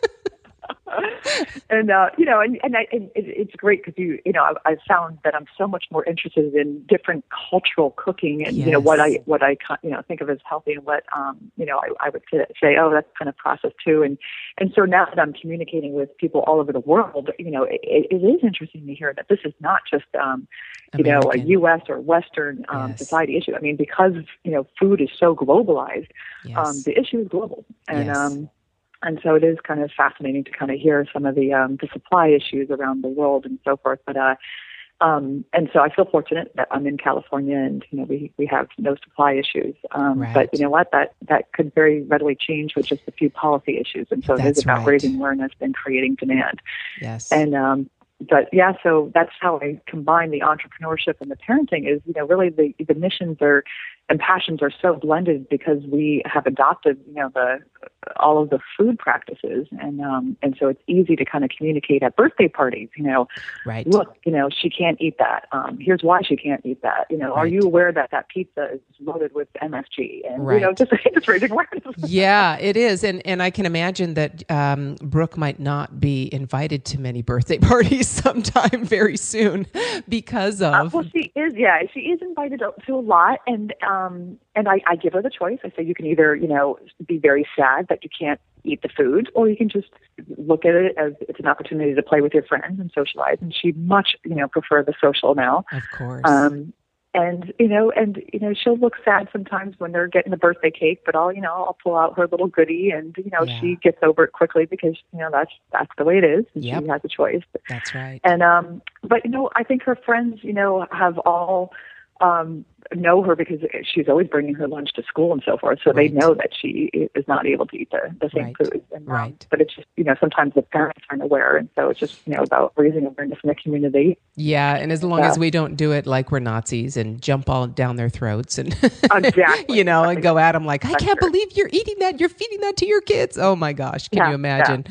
And, uh, you know, and, and, I, and it, it's great because, you you know, I've, I've found that I'm so much more interested in different cultural cooking and, Yes. you know, what I, what I, you know, think of as healthy and what, um, you know, I, I would say, oh, that's kind of processed too. And, and so now that I'm communicating with people all over the world, you know, it, it is interesting to hear that this is not just, um, you know, a American. U S or Western um, Yes. society issue. I mean, because, you know, food is so globalized, Yes. um, the issue is global. And, Yes. um, And so it is kind of fascinating to kind of hear some of the um, the supply issues around the world and so forth. But uh, um, and so I feel fortunate that I'm in California and you know we, we have no supply issues. Um, Right. But you know what, that that could very readily change with just a few policy issues. And so it That's is about right. raising awareness and creating demand. Yes. And um, but yeah, so that's how I combine the entrepreneurship and the parenting. Is you know really the the missions are and passions are so blended because we have adopted you know the all of the food practices, and um, and so it's easy to kind of communicate at birthday parties. You know, Right. look, you know, she can't eat that. Um, here's why she can't eat that. You know, are Right. you aware that that pizza is loaded with M S G? And you know, Right. just just raising awareness. Yeah, it is. And and I can imagine that um, Brooke might not be invited to many birthday parties sometime very soon because Uh, of. well, she is. Yeah, she is invited to a lot, and um, and I, I give her the choice. I say you can either, you know, be very sad that you can't eat the food, or you can just look at it as it's an opportunity to play with your friends and socialize. And she much, you know, prefer the social now. Of course. Um, and you know, and you know, she'll look sad sometimes when they're getting the birthday cake, but I'll, you know, I'll pull out her little goodie, and you know, Yeah. she gets over it quickly because you know that's that's the way it is, and Yep. she has a choice. That's right. And um, but you know, I think her friends, you know, have all um, know her because she's always bringing her lunch to school and so forth. So Right. they know that she is not able to eat the, the same Right. foods. And, um, Right. But it's just, you know, sometimes the parents aren't aware. And so it's just, you know, about raising awareness in the community. Yeah, and as long Yeah. as we don't do it like we're Nazis and jump all down their throats and Exactly. you know, and go at them like, I That's can't true. believe you're eating that. You're feeding that to your kids. Oh my gosh, can Yeah, you imagine?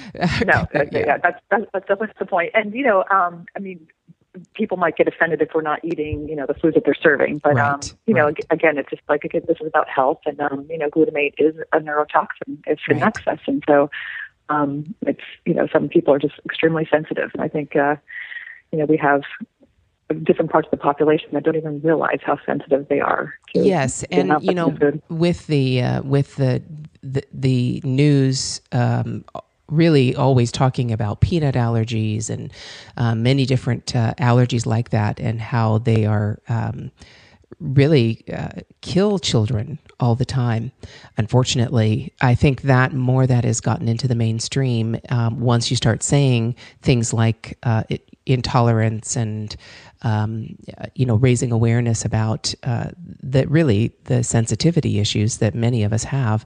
No, yeah. yeah, that's, that's, that's definitely the point. And, you know, um, I mean, people might get offended if we're not eating, you know, the foods that they're serving. But, um, Right, you know, right. ag- again, it's just like, again, this is about health. And, um, you know, glutamate is a neurotoxin if in Right. excess. And so um, it's, you know, some people are just extremely sensitive. And I think, uh, you know, we have different parts of the population that don't even realize how sensitive they are. To, Yes, to and not you know, putting food. with the uh, with the the, the news, um, really always talking about peanut allergies and uh, many different uh, allergies like that, and how they are um, really uh, kill children all the time. Unfortunately, I think that more that has gotten into the mainstream um, once you start saying things like uh, it, intolerance and um, you know, raising awareness about uh, that really the sensitivity issues that many of us have.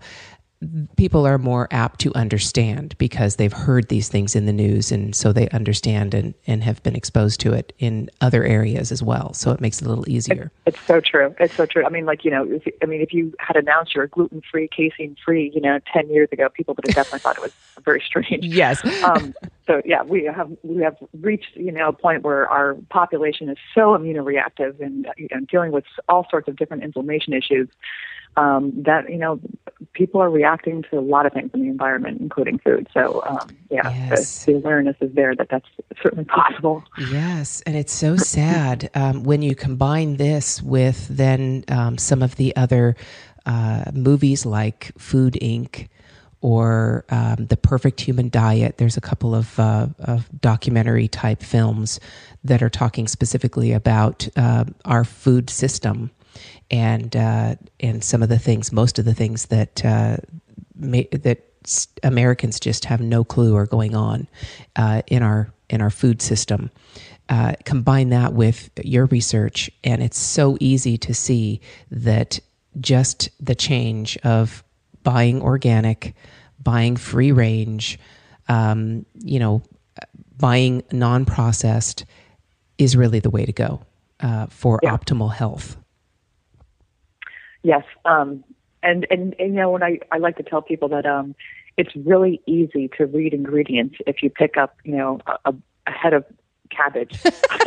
People are more apt to understand because they've heard these things in the news, and so they understand and, and have been exposed to it in other areas as well. So it makes it a little easier. It's so true. It's so true. I mean, like, you know, if, I mean, if you had announced you're gluten-free, casein-free, you know, ten years ago, people would have definitely thought it was very strange. Yes. um, so yeah, we have we have reached, you know, a point where our population is so immunoreactive and you know dealing with all sorts of different inflammation issues um, that you know people are reacting to a lot of things in the environment, including food. So um, yeah, Yes. the, the awareness is there that that's certainly possible. Yes, and it's so sad um, when you combine this with then um, some of the other uh, movies like Food Incorporated or um, The Perfect Human Diet. There's a couple of, uh, of documentary type films that are talking specifically about uh, our food system and uh, and some of the things, most of the things that uh, ma- that s- Americans just have no clue are going on uh, in our in our food system. Uh, combine that with your research, and it's so easy to see that just the change of buying organic, buying free range, um, you know, buying non-processed is really the way to go uh, for Yeah. optimal health. Yes. Um, and, and, and, you know, when I, I like to tell people that, um, it's really easy to read ingredients if you pick up, you know, a, a head of cabbage.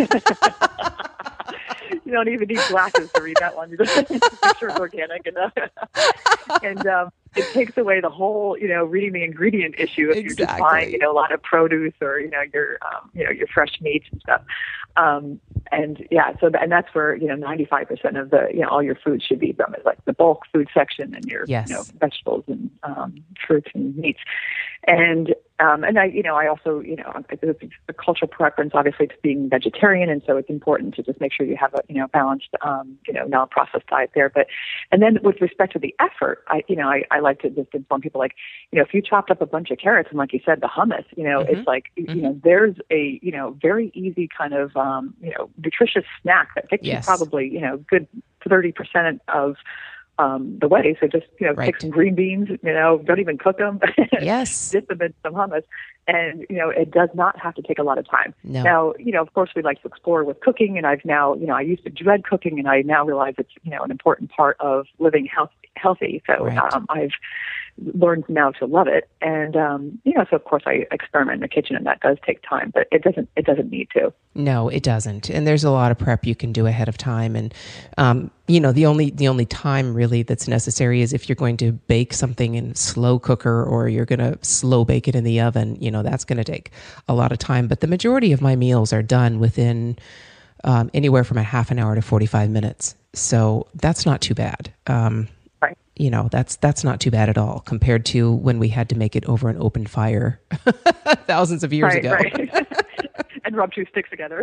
You don't even need glasses to read that one. You just make sure it's organic enough. And um, it takes away the whole, you know, reading the ingredient issue if Exactly. you're just buying, you know, a lot of produce or, you know, your, um, you know, your fresh meats and stuff. Um, and yeah, so th- and that's where, you know, ninety-five percent of the, you know, all your food should be from is like the bulk food section and your, Yes. you know, vegetables and um, fruits and meats. And um, and I, you know, I also, you know, it's a cultural preference, obviously, to being vegetarian, and so it's important to just make sure you have a, you know, balanced, um, you know, non-processed diet there. But and then with respect to the effort, I, you know, I, I like to just inform people, like, you know, if you chopped up a bunch of carrots and, like you said, the hummus, you know, Mm-hmm. it's like, Mm-hmm. you know, there's a, you know, very easy kind of, um, you know, nutritious snack that takes Yes. you probably, you know, good thirty percent of um, the way. So just, you know, Right. take some green beans, you know, don't even cook them. Yes. Dip them in some hummus. And, you know, it does not have to take a lot of time. No. Now, you know, of course, we like to explore with cooking. And I've now, you know, I used to dread cooking, and I now realize it's, you know, an important part of living health, healthy. So Right. um, I've learned now to love it. And, um, you know, so of course I experiment in the kitchen, and that does take time, but it doesn't, it doesn't need to. No, it doesn't. And there's a lot of prep you can do ahead of time. And, um, you know, the only, the only time really that's necessary is if you're going to bake something in slow cooker, or you're going to slow bake it in the oven, you know, that's going to take a lot of time. But the majority of my meals are done within um, anywhere from a half an hour to forty-five minutes. So that's not too bad. Um, Right. You know, that's that's not too bad at all compared to when we had to make it over an open fire thousands of years Right, ago. right. And rub two sticks together.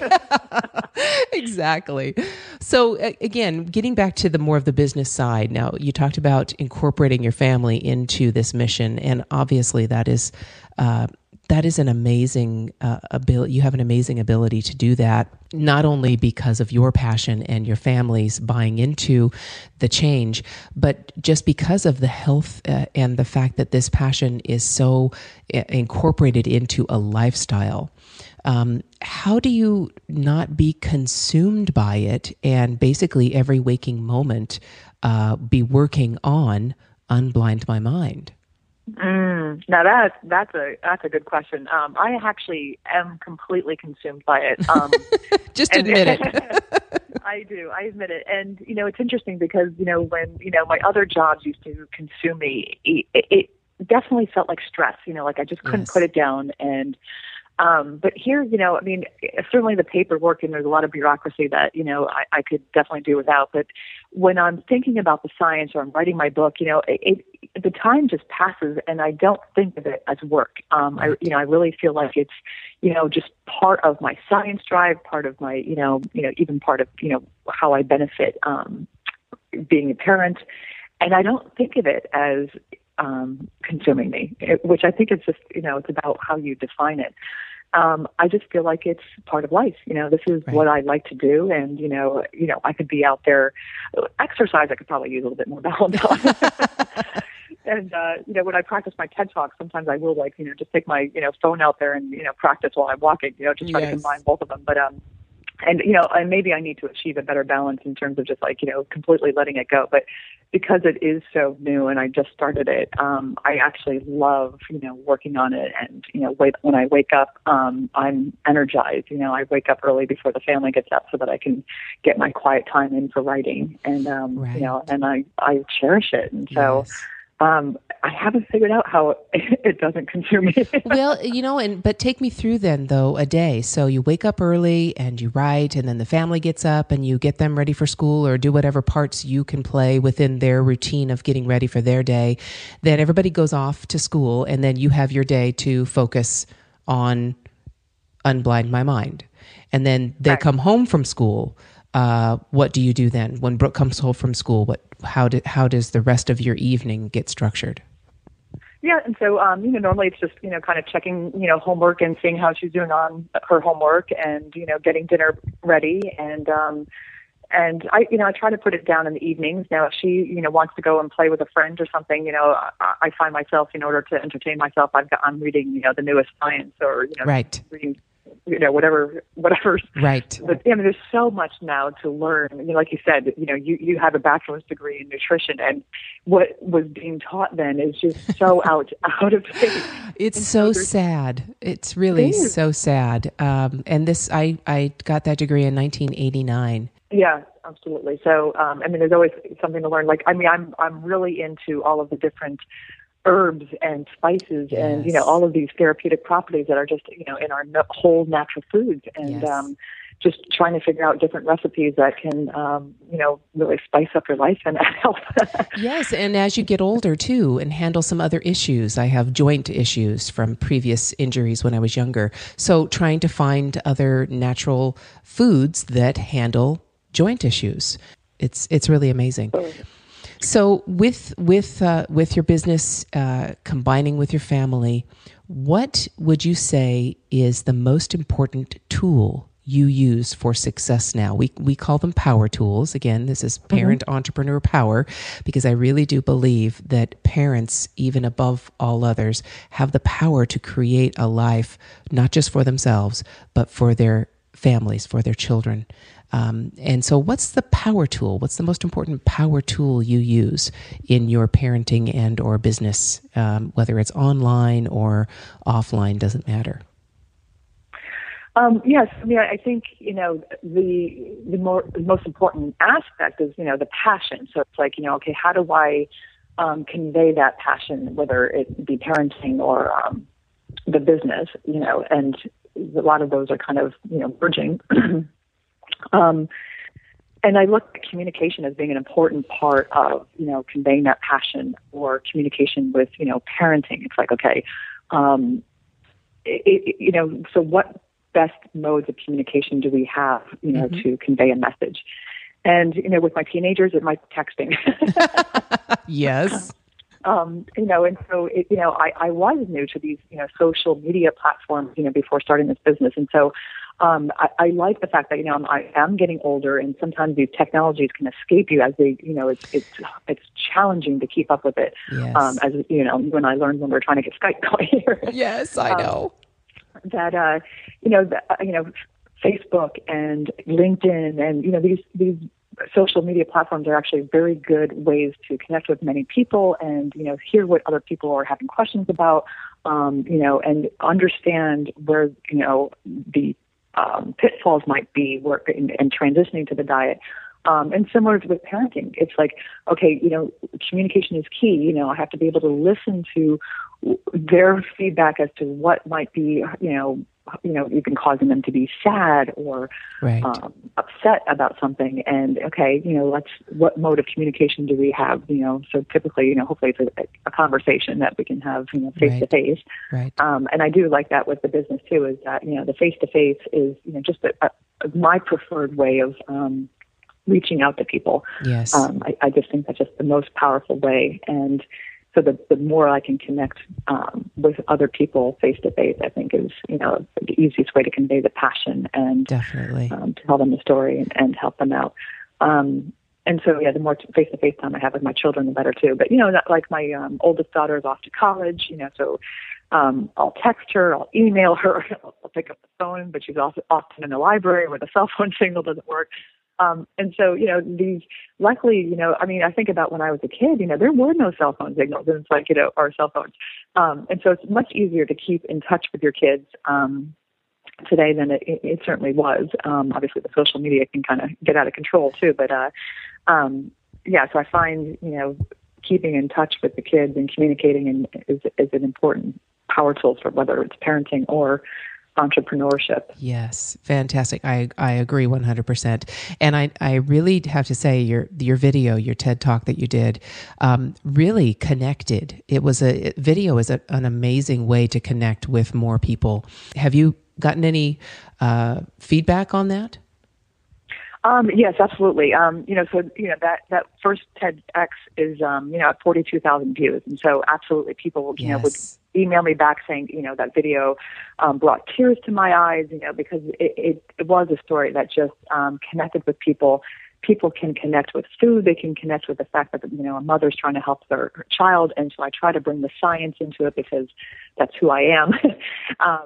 Exactly. So a- again, getting back to the more of the business side. Now, you talked about incorporating your family into this mission, and obviously that is uh, that is an amazing uh, ability. You have an amazing ability to do that, not only because of your passion and your family's buying into the change, but just because of the health uh, and the fact that this passion is so uh, incorporated into a lifestyle. Um, how do you not be consumed by it and basically every waking moment uh, be working on Unblind My Mind? Mm, now that that's a that's a good question. Um, I actually am completely consumed by it. Um, Just and- admit it. I do. I admit it. And you know, it's interesting because you know when you know my other jobs used to consume me, it, it definitely felt like stress. You know, like I just couldn't Yes. put it down. And um, but here, you know, I mean, certainly the paperwork and there's a lot of bureaucracy that you know I, I could definitely do without. But when I'm thinking about the science or I'm writing my book, you know, it, it, the time just passes, and I don't think of it as work. Um, I, you know, I really feel like it's, you know, just part of my science drive, part of my, you know, you know, even part of, you know, how I benefit um, being a parent, and I don't think of it as um, consuming me, it, which I think is just, you know, it's about how you define it. Um, I just feel like it's part of life. You know, this is Right. what I like to do. And, you know, you know, I could be out there exercise. I could probably use a little bit more balance on. And, uh, you know, when I practice my TED Talk, sometimes I will like, you know, just take my, you know, phone out there and, you know, practice while I'm walking, you know, just try Yes. to combine both of them. But, um, and, you know, and maybe I need to achieve a better balance in terms of just like, you know, completely letting it go. But because it is so new and I just started it, um, I actually love, you know, working on it. And, you know, wait, when I wake up, um, I'm energized. You know, I wake up early before the family gets up so that I can get my quiet time in for writing. And, um, Right. you know, and I, I cherish it. And so, Yes. um, I haven't figured out how it doesn't consume me. Well, you know, and but take me through then though a day. So you wake up early and you write, and then the family gets up and you get them ready for school or do whatever parts you can play within their routine of getting ready for their day. Then everybody goes off to school, and then you have your day to focus on Unblind My Mind. And then they Right. come home from school. Uh, what do you do then? When Brooke comes home from school, what how do, how does the rest of your evening get structured? Yeah, and so um, you know, normally it's just you know, kind of checking you know homework and seeing how she's doing on her homework, and you know, getting dinner ready, and um, and I you know I try to put it down in the evenings. Now, if she you know wants to go and play with a friend or something, you know, I, I find myself in order to entertain myself, I've got I'm reading you know the newest science or you know Right. reading you know, whatever, whatever. Right. But I mean, there's so much now to learn. I mean, like you said, you know, you, you have a bachelor's degree in nutrition, and what was being taught then is just so out out of date. It's and so so sad. It's really it so sad. Um, and this, I, I got that degree in nineteen eighty-nine. Yeah, absolutely. So, um, I mean, there's always something to learn. Like, I mean, I'm I'm really into all of the different herbs and spices, Yes. and you know, all of these therapeutic properties that are just, you know, in our no- whole natural foods, and Yes. um, just trying to figure out different recipes that can, um, you know, really spice up your life and help. Yes, and as you get older too, and handle some other issues. I have joint issues from previous injuries when I was younger. So trying to find other natural foods that handle joint issues. It's it's really amazing. So with with uh, with your business uh, combining with your family, what would you say is the most important tool you use for success now? We we call them power tools. Again, this is Parent mm-hmm. Entrepreneur Power, because I really do believe that parents, even above all others, have the power to create a life not just for themselves, but for their families, for their children. Um, and so what's the power tool? What's the most important power tool you use in your parenting and or business, um, whether it's online or offline, doesn't matter? Um, yes, I mean, I think, you know, the the, more, the most important aspect is, you know, the passion. So it's like, you know, okay, how do I um, convey that passion, whether it be parenting or um, the business, you know, and a lot of those are kind of, you know, merging. Um, and I look at communication as being an important part of, you know, conveying that passion, or communication with, you know, parenting. It's like, okay, um, it, it, you know, so what best modes of communication do we have, you know, mm-hmm. to convey a message? And, you know, with my teenagers, it might be texting. Yes. Um, you know, and so, it, you know, I, I was new to these, you know, social media platforms, you know, before starting this business. And so um, I, I like the fact that, you know, I'm, I am getting older, and sometimes these technologies can escape you as they, you know, it's it's it's challenging to keep up with it. Yes. Um, as, you know, when I learned when we were trying to get Skype going here. Yes, I know. Um, that, uh, you know, the, uh, you know, Facebook and LinkedIn and, you know, these these social media platforms are actually very good ways to connect with many people and, you know, hear what other people are having questions about, um, you know, and understand where, you know, the um, pitfalls might be work in, in transitioning to the diet. Um, and similar to with parenting, it's like, okay, you know, communication is key. You know, I have to be able to listen to their feedback as to what might be, you know, you know, even causing them to be sad or right. um, upset about something. And okay, you know, let's, what mode of communication do we have? You know, so typically, you know, hopefully it's a, a conversation that we can have, you know, face to face. Right. Um, and I do like that with the business too, is that, you know, the face to face is, you know, just a, a, my preferred way of, um, reaching out to people. Yes. Um, I, I just think that's just the most powerful way. And so the, the more I can connect um, with other people face to face, I think is, you know, the easiest way to convey the passion and definitely um, to tell them the story and, and help them out. Um, and so, yeah, the more face to face time I have with my children, the better too. But, you know, not, like my um, oldest daughter is off to college, you know, so um, I'll text her, I'll email her, I'll pick up the phone, but she's also often in the library where the cell phone signal doesn't work. Um, and so, you know, these, luckily, you know, I mean, I think about when I was a kid, you know, there were no cell phone signals, and it's like, you know, or cell phones. Um, and so it's much easier to keep in touch with your kids, um, today than it, it certainly was. Um, obviously the social media can kind of get out of control too, but, uh, um, yeah, so I find, you know, keeping in touch with the kids and communicating and is, is an important power tool for whether it's parenting or entrepreneurship. Yes, fantastic. I, I agree one hundred percent. And I, I really have to say your your video, your TED Talk that you did, um, really connected. It was a it, video is a, an amazing way to connect with more people. Have you gotten any uh, feedback on that? Um, yes, absolutely. Um, you know, so, you know, that, that first TEDx is, um, you know, at forty-two thousand views. And so absolutely people, you yes. know, would email me back saying, you know, that video, um, brought tears to my eyes, you know, because it, it, it was a story that just, um, connected with people. People can connect with food. They can connect with the fact that, you know, a mother's trying to help their, her child. And so I try to bring the science into it because that's who I am. um,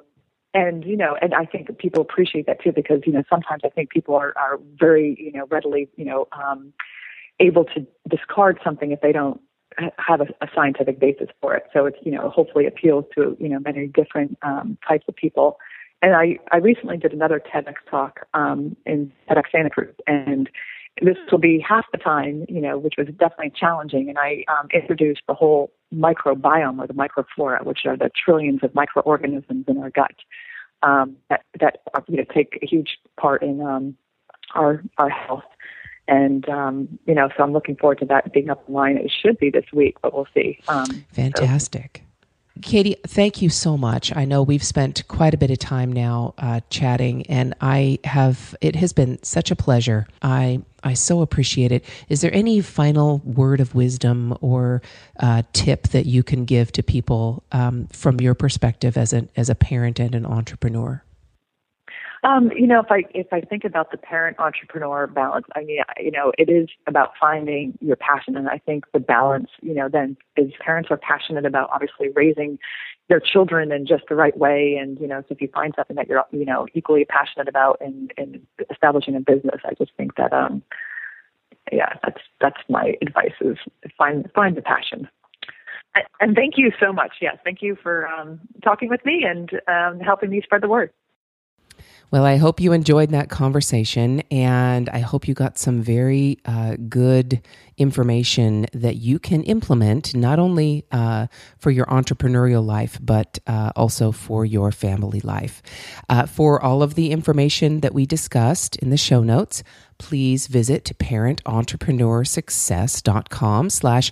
and, you know, and I think people appreciate that too, because, you know, sometimes I think people are, are very, you know, readily, you know, um, able to discard something if they don't have a, a scientific basis for it. So it's, you know, hopefully appeals to, you know, many different um, types of people. And I, I recently did another TEDx talk um, in TEDx Santa Cruz, and this will be half the time, you know, which was definitely challenging. And I um, introduced the whole microbiome, or the microflora, which are the trillions of microorganisms in our gut um, that, that you know, take a huge part in um, our our health. And, um, you know, so I'm looking forward to that being up online. It should be this week, but we'll see. Um, Fantastic. So. Katie, thank you so much. I know we've spent quite a bit of time now uh, chatting, and I have, it has been such a pleasure. I I so appreciate it. Is there any final word of wisdom or uh, tip that you can give to people um, from your perspective as a, as a parent and an entrepreneur? Um, you know, if I if I think about the parent-entrepreneur balance, I mean, you know, it is about finding your passion, and I think the balance, you know, then is parents are passionate about obviously raising their children in just the right way, and you know, so if you find something that you're, you know, equally passionate about in, in establishing a business, I just think that, um, yeah, that's that's my advice: is find find the passion. And thank you so much. Yes, thank you for um, talking with me and um, helping me spread the word. Well, I hope you enjoyed that conversation, and I hope you got some very uh, good information that you can implement, not only uh, for your entrepreneurial life, but uh, also for your family life. Uh, for all of the information that we discussed in the show notes, please visit parententrepreneur success.com slash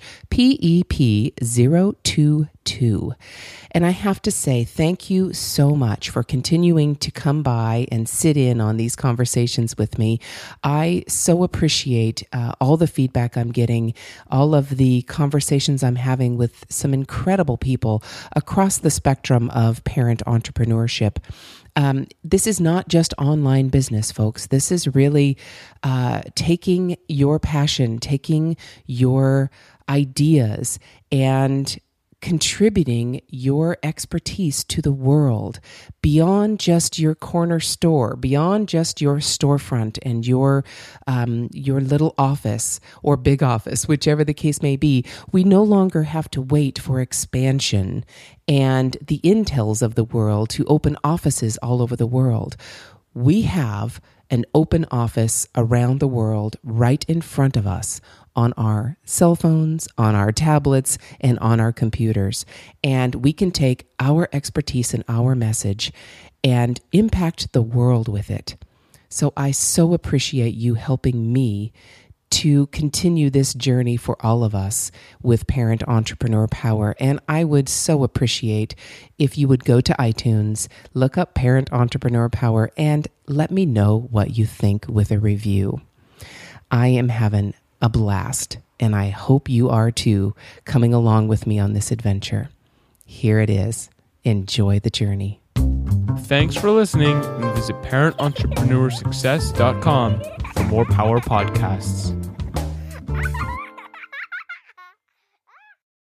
PEP022. And I have to say, thank you so much for continuing to come by and sit in on these conversations with me. I so appreciate uh, all the feedback I'm getting, all of the conversations I'm having with some incredible people across the spectrum of parent entrepreneurship. Um, this is not just online business, folks. This is really uh, taking your passion, taking your ideas, and contributing your expertise to the world beyond just your corner store, beyond just your storefront and your um, your little office or big office, whichever the case may be. We no longer have to wait for expansion and the Intels of the world to open offices all over the world. We have an open office around the world right in front of us, on our cell phones, on our tablets, and on our computers. And we can take our expertise and our message and impact the world with it. So I so appreciate you helping me to continue this journey for all of us with Parent Entrepreneur Power. And I would so appreciate if you would go to iTunes, look up Parent Entrepreneur Power, and let me know what you think with a review. I am having a blast, and I hope you are too, coming along with me on this adventure. Here it is. Enjoy the journey. Thanks for listening, and visit parent entrepreneur success dot com for more power podcasts.